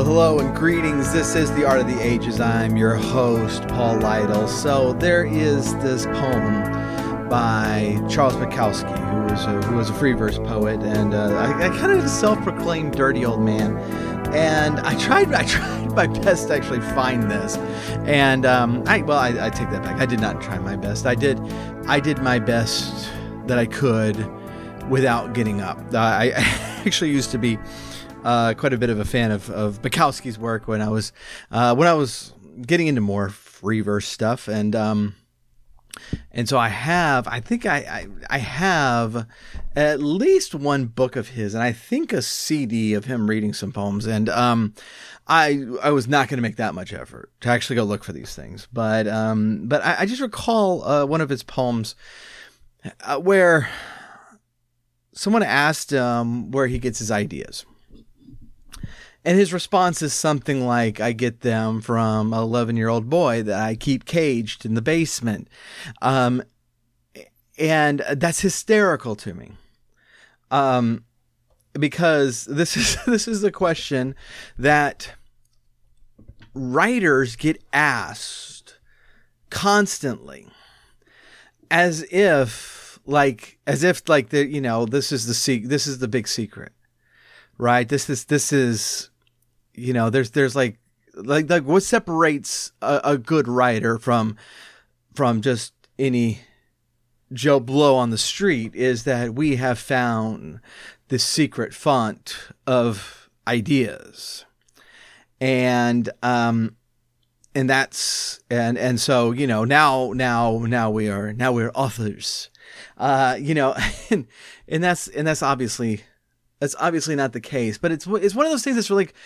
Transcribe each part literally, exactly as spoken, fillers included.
Well, hello and greetings. This is The Art of the Ages. I'm your host, Paul Lytle. So there is this poem by Charles Bukowski, who was a, who was a free verse poet, and uh, I, I kind of a self-proclaimed dirty old man. And I tried, I tried my best to actually find this, and um, I well, I, I take that back. I did not try my best. I did, I did my best that I could without getting up. Uh, I, I actually used to be uh, quite a bit of a fan of, of Bukowski's work when I was uh, when I was getting into more free verse stuff, and um, and so I have, I think I, I I have at least one book of his, and I think a C D of him reading some poems, and um, I I was not going to make that much effort to actually go look for these things, but um, but I, I just recall uh, one of his poems uh, where someone asked him where he gets his ideas. And his response is something like, I get them from an eleven-year-old boy that I keep caged in the basement. Um, and that's hysterical to me. Um, because this is, this is the question that writers get asked constantly, as if like, as if like the, you know, this is the se- this is the big secret, right? This is, this is, you know, there's, there's like, like, like what separates a, a good writer from, from just any Joe Blow on the street is that we have found the secret font of ideas. And, um, and that's, and, and so, you know, now, now, now we are, now we're authors, uh, you know, and, and that's, and that's obviously, that's obviously not the case, but it's, it's one of those things that's really,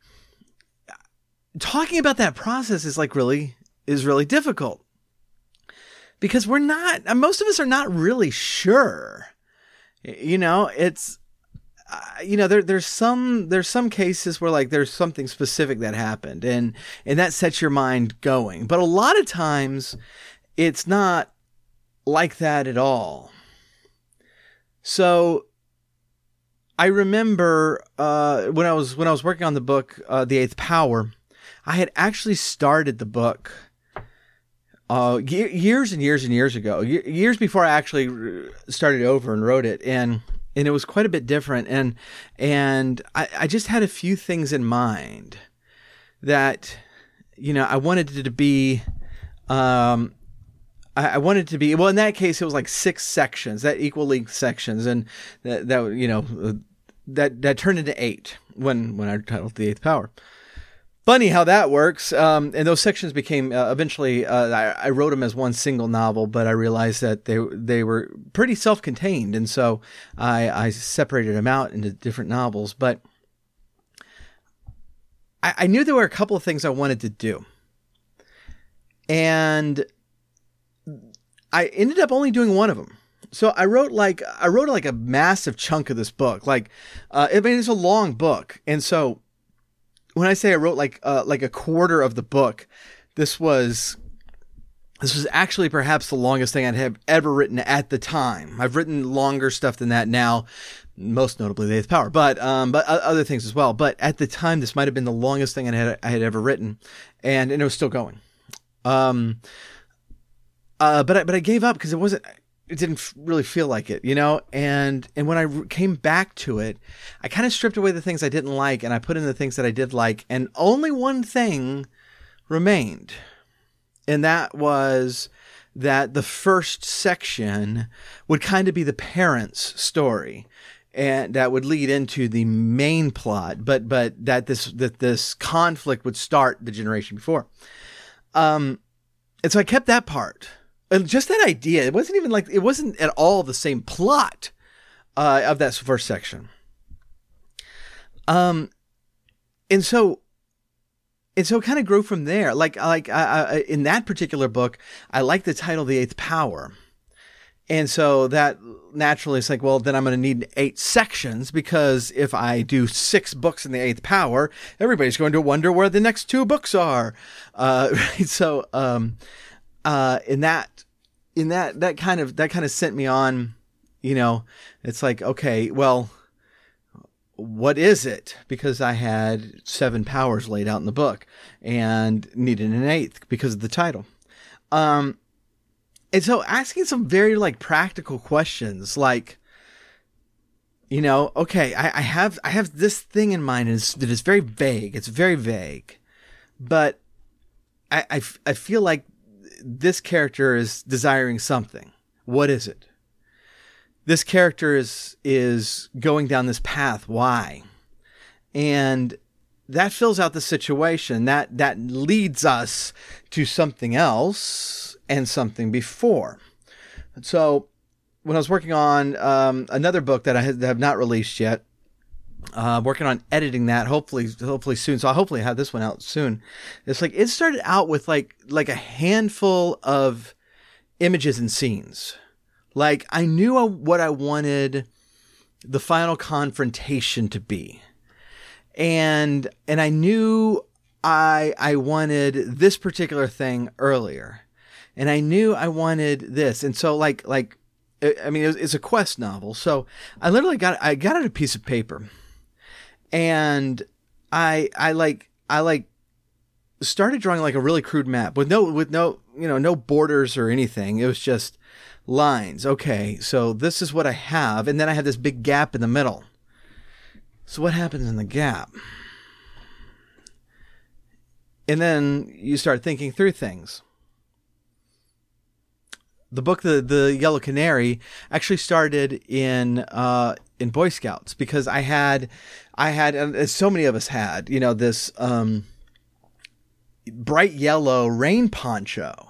talking about that process is like really, is really difficult because we're not, most of us are not really sure, you know, it's, uh, you know, there, there's some, there's some cases where like there's something specific that happened and, and that sets your mind going. But a lot of times it's not like that at all. So I remember, uh, when I was, when I was working on the book, uh, The Eighth Power, I had actually started the book uh, years and years and years ago, years before I actually started over and wrote it. And, and it was quite a bit different. And, and I, I just had a few things in mind that, you know, I wanted it to be, um, I, I wanted it to be, well, in that case, it was like six sections, that equal length sections. And that, that, you know, that, that turned into eight when, when I titled The Eighth Power. Funny how that works. Um, and those sections became uh, eventually, uh, I, I wrote them as one single novel, but I realized that they they were pretty self-contained. And so I, I separated them out into different novels. But I, I knew there were a couple of things I wanted to do. And I ended up only doing one of them. So I wrote like, I wrote like a massive chunk of this book. Like, uh, I mean, it's a long book. And so when I say I wrote like uh, like a quarter of the book, this was this was actually perhaps the longest thing I'd have ever written at the time. I've written longer stuff than that now, most notably The Eighth Power, but um, but other things as well. But at the time, this might have been the longest thing I had I had ever written, and, and it was still going. Um, uh, but I, but I gave up because it wasn't. It didn't really feel like it, you know? And, and when I re- came back to it, I kind of stripped away the things I didn't like and I put in the things that I did like. And only one thing remained. And that was that the first section would kind of be the parents' story. And that would lead into the main plot, but, but that this, that this conflict would start the generation before. Um, and so I kept that part. And just that idea, it wasn't even like, it wasn't at all the same plot uh, of that first section. Um, and so, and so it kind of grew from there. Like, like I, I, in that particular book, I like the title, The Eighth Power. And so that naturally is like, well, then I'm going to need eight sections because if I do six books in The Eighth Power, everybody's going to wonder where the next two books are. Uh, right? So, um, uh, in that, in that, that kind of, that kind of sent me on, you know, it's like, okay, well, what is it? Because I had seven powers laid out in the book and needed an eighth because of the title. Um, and so asking some very like practical questions, like, you know, okay, I, I have, I have this thing in mind is that is very vague. It's very vague, but I, I, I feel like this character is desiring something. What is it? This character is, is going down this path. Why? And that fills out the situation. That, that leads us to something else and something before. So when I was working on um, another book that I have not released yet, uh, working on editing that, hopefully, hopefully soon. So I'll hopefully have this one out soon. It's like, it started out with like, like a handful of images and scenes. Like I knew what I wanted the final confrontation to be. And, and I knew I, I wanted this particular thing earlier, and I knew I wanted this. And so like, like, I mean, it was, it's a quest novel. So I literally got, I got out a piece of paper, and I, I like, I like started drawing like a really crude map with no, with no, you know, no borders or anything. It was just lines. Okay. So this is what I have. And then I had this big gap in the middle. So what happens in the gap? And then you start thinking through things. The book, the the Yellow Canary, actually started in uh, in Boy Scouts, because I had, I had, as so many of us had, you know, this um, bright yellow rain poncho.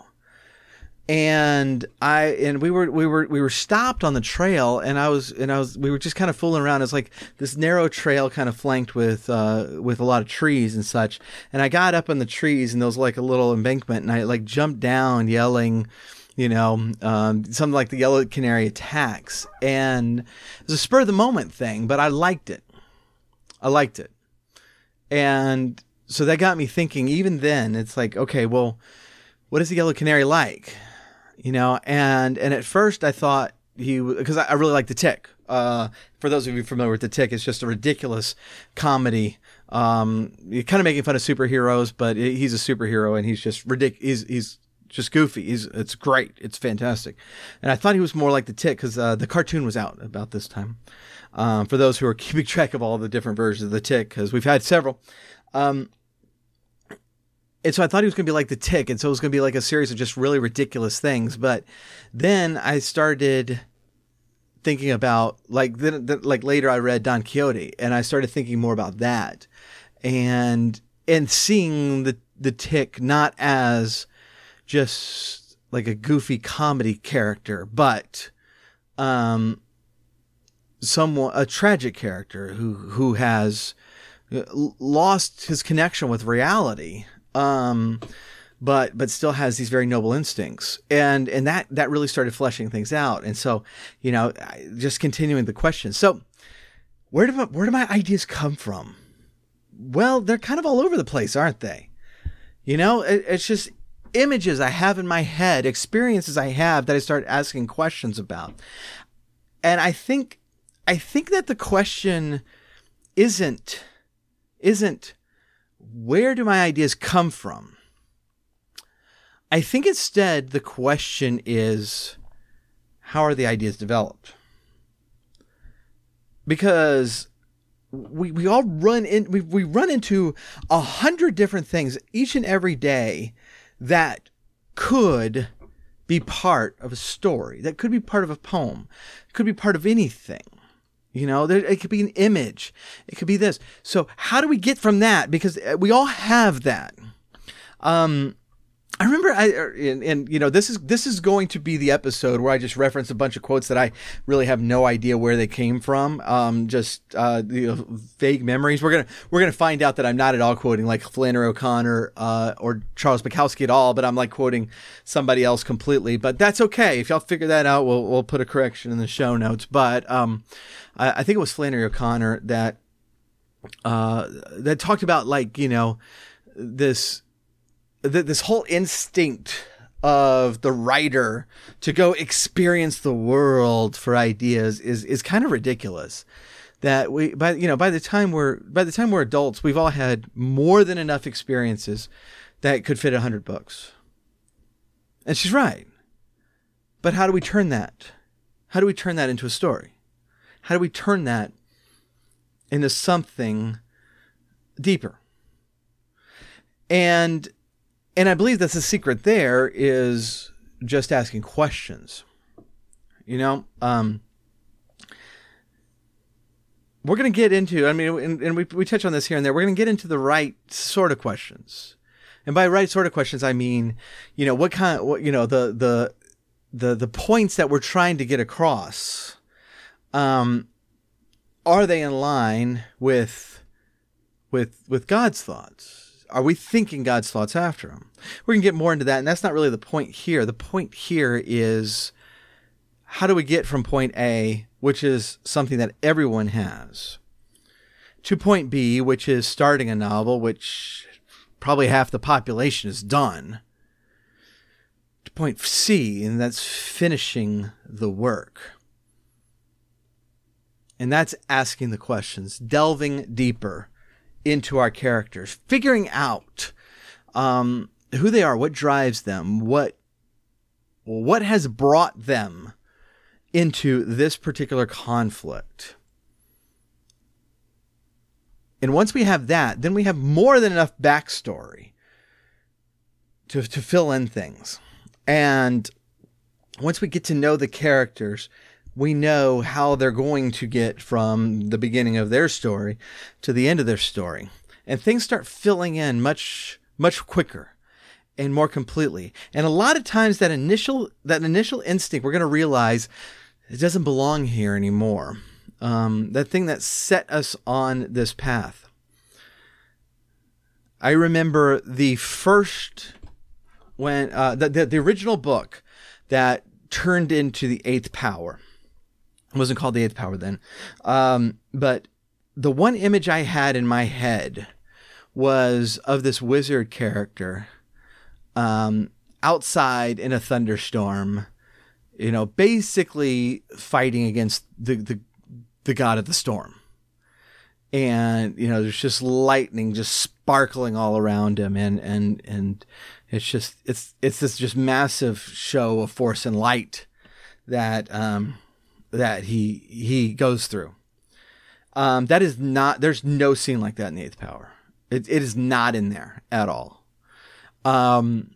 And I, and we were, we were, we were stopped on the trail, and I was, and I was, we were just kind of fooling around. It's like this narrow trail kind of flanked with, uh, with a lot of trees and such. And I got up in the trees, and there was like a little embankment, and I like jumped down yelling, you know, um, something like the Yellow Canary attacks. And it was a spur of the moment thing, but I liked it. I liked it. And so that got me thinking. Even then, it's like, okay, well, what is the Yellow Canary like? You know, and, and at first I thought he, because I, I really like The Tick. Uh, for those of you familiar with The Tick, it's just a ridiculous comedy. Um, you're kind of making fun of superheroes, but he's a superhero, and he's just ridiculous. He's, he's just goofy. He's, it's great. It's fantastic. And I thought he was more like The Tick, because, uh, the cartoon was out about this time. Um, for those who are keeping track of all the different versions of The Tick, because we've had several. Um, And so I thought he was going to be like The Tick. And so it was going to be like a series of just really ridiculous things. But then I started thinking about, like, then, then, like later I read Don Quixote, and I started thinking more about that, and, and seeing the, the Tick not as just like a goofy comedy character, but, um, someone, a tragic character who, who has lost his connection with reality. Um, but, but still has these very noble instincts. And, and that, that really started fleshing things out. And so, you know, just continuing the question. So where do my, where do my ideas come from? Well, they're kind of all over the place, aren't they? You know, it, it's just images I have in my head, experiences I have that I start asking questions about. And I think, I think that the question isn't, isn't, where do my ideas come from? I think instead the question is, how are the ideas developed? Because we we all run in we we run into a hundred different things each and every day that could be part of a story, that could be part of a poem, could be part of anything. You know, there, it could be an image. It could be this. So how do we get from that? Because we all have that. Um, I remember, I and, and you know, this is this is going to be the episode where I just reference a bunch of quotes that I really have no idea where they came from. Um, just uh, you know, vague memories. We're gonna we're gonna find out that I'm not at all quoting like Flannery O'Connor uh, or Charles Bukowski at all, but I'm like quoting somebody else completely. But that's okay. If y'all figure that out, we'll we'll put a correction in the show notes. But um, I, I think it was Flannery O'Connor that uh, that talked about, like, you know, this. This whole instinct of the writer to go experience the world for ideas is, is kind of ridiculous. that we, by you know, by the time we're by the time we're adults, we've all had more than enough experiences that could fit a hundred books. And she's right. But how do we turn that? How do we turn that into a story? How do we turn that into something deeper? And and I believe that's the secret there is just asking questions. You know, um, we're going to get into, I mean, and, and we we touch on this here and there, we're going to get into the right sort of questions. And by right sort of questions, I mean, you know, what kind of, what, you know, the, the, the, the points that we're trying to get across, um, are they in line with, with, with God's thoughts? Are we thinking God's thoughts after him? We're going to get more into that. And that's not really the point here. The point here is, how do we get from point A, which is something that everyone has, to point B, which is starting a novel, which probably half the population has done, to point C, and that's finishing the work. And that's asking the questions, delving deeper into our characters, figuring out um, who they are, what drives them, what what has brought them into this particular conflict. And once we have that, then we have more than enough backstory to, to fill in things. And once we get to know the characters, we know how they're going to get from the beginning of their story to the end of their story. And things start filling in much, much quicker and more completely. And a lot of times that initial, that initial instinct, we're going to realize it doesn't belong here anymore. Um, that thing that set us on this path. I remember the first, when, uh, the, the, the original book that turned into the Eighth Power. It wasn't called the Eighth Power then. Um, but the one image I had in my head was of this wizard character, um, outside in a thunderstorm, you know, basically fighting against the, the, the god of the storm. And, you know, there's just lightning just sparkling all around him. And, and, and it's just, it's, it's this just massive show of force and light that, um, that he, he goes through. Um, that is not, there's no scene like that in the Eighth Power. It, it is not in there at all. Um,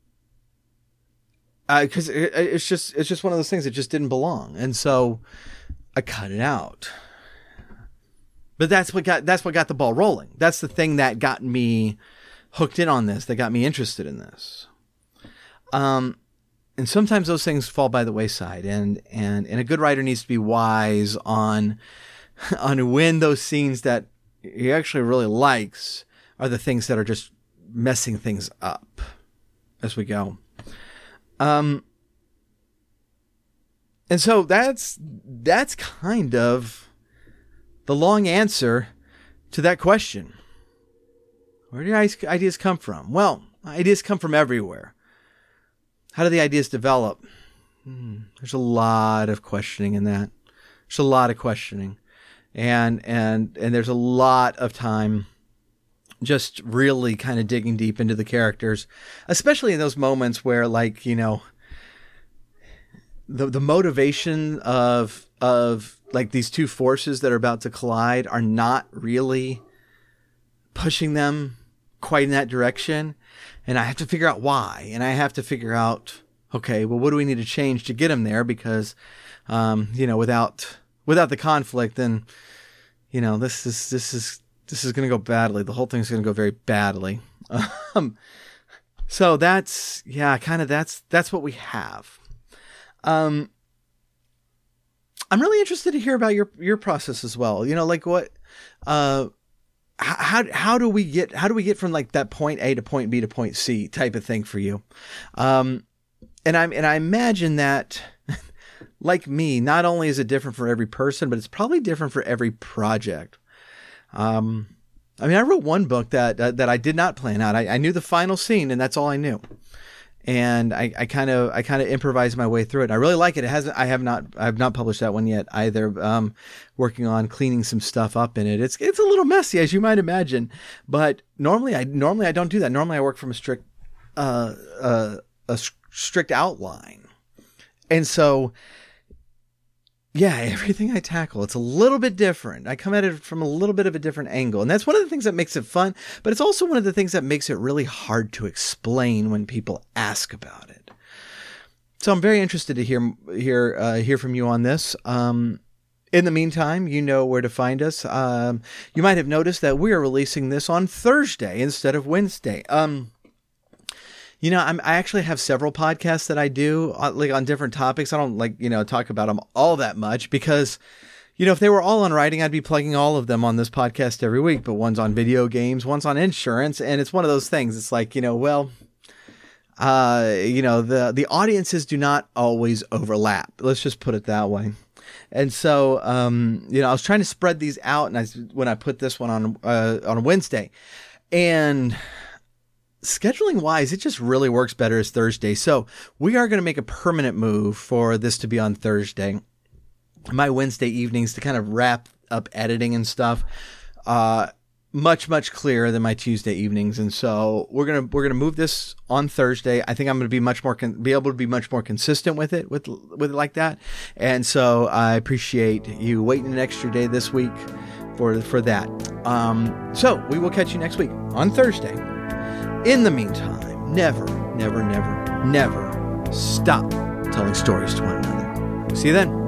Uh, cause it, it's just, it's just one of those things that just didn't belong. And so I cut it out, but that's what got, that's what got the ball rolling. That's the thing that got me hooked in on this, that got me interested in this. Um, and sometimes those things fall by the wayside, and, and, and a good writer needs to be wise on, on when those scenes that he actually really likes are the things that are just messing things up as we go. Um, and so that's, that's kind of the long answer to that question. Where do ideas come from? Well, ideas come from everywhere. How do the ideas develop? Hmm, there's a lot of questioning in that. There's a lot of questioning, and, and, and there's a lot of time just really kind of digging deep into the characters, especially in those moments where, like, you know, the the motivation of of like these two forces that are about to collide are not really pushing them quite in that direction. And I have to figure out why. And I have to figure out, okay, well, what do we need to change to get them there? Because, um, you know, without without the conflict, then, you know, this is this is This is going to go badly. The whole thing's going to go very badly. Um, so that's, yeah, kind of that's, that's what we have. Um, I'm really interested to hear about your, your process as well. You know, like what, uh, how, how do we get, how do we get from like that point A to point B to point C type of thing for you? Um, and I'm, and I imagine that like me, not only is it different for every person, but it's probably different for every project. Um, I mean, I wrote one book that, uh, that I did not plan out. I, I knew the final scene, and that's all I knew. and I, I kind of I kind of improvise my way through it. I really like it. It hasn't I have not I have not published that one yet either. Um, working on cleaning some stuff up in it. It's it's a little messy, as you might imagine, but normally I normally I don't do that. Normally I work from a strict uh, uh, a strict outline, and so. Yeah, everything I tackle, it's a little bit different. I come at it from a little bit of a different angle. And that's one of the things that makes it fun, but it's also one of the things that makes it really hard to explain when people ask about it. So I'm very interested to hear hear uh, hear from you on this. Um, in the meantime, you know where to find us. Um, you might have noticed that we are releasing this on Thursday instead of Wednesday. Um You know, I'm, I actually have several podcasts that I do uh, like on different topics. I don't like, you know, talk about them all that much because, you know, if they were all on writing, I'd be plugging all of them on this podcast every week. But one's on video games, one's on insurance. And it's one of those things. It's like, you know, well, uh, you know, the, the audiences do not always overlap. Let's just put it that way. And so, um, you know, I was trying to spread these out. And I, when I put this one on, uh, on a Wednesday, and scheduling wise, it just really works better as Thursday. So we are going to make a permanent move for this to be on Thursday. My Wednesday evenings to kind of wrap up editing and stuff, uh, much, much clearer than my Tuesday evenings. And so we're going to, we're going to move this on Thursday. I think I'm going to be much more, con- be able to be much more consistent with it, with, with it like that. And so I appreciate you waiting an extra day this week for, for that. Um, so we will catch you next week on Thursday. In the meantime, never, never, never, never stop telling stories to one another. See you then.